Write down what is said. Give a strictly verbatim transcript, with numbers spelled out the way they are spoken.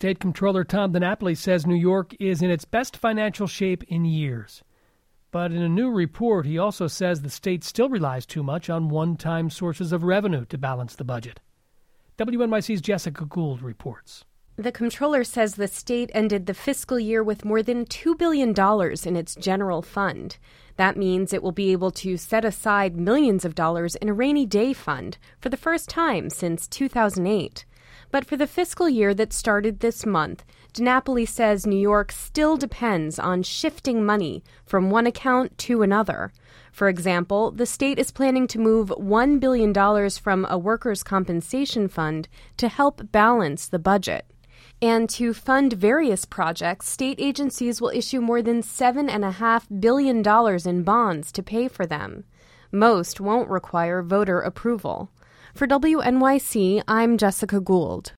State Comptroller Tom DiNapoli says New York is in its best financial shape in years. But in a new report, he also says the state still relies too much on one-time sources of revenue to balance the budget. W N Y C's Jessica Gould reports. The comptroller says the state ended the fiscal year with more than two billion dollars in its general fund. That means it will be able to set aside millions of dollars in a rainy day fund for the first time since two thousand eight. But for the fiscal year that started this month, DiNapoli says New York still depends on shifting money from one account to another. For example, the state is planning to move one billion dollars from a workers' compensation fund to help balance the budget. And to fund various projects, state agencies will issue more than seven point five billion dollars in bonds to pay for them. Most won't require voter approval. For W N Y C, I'm Jessica Gould.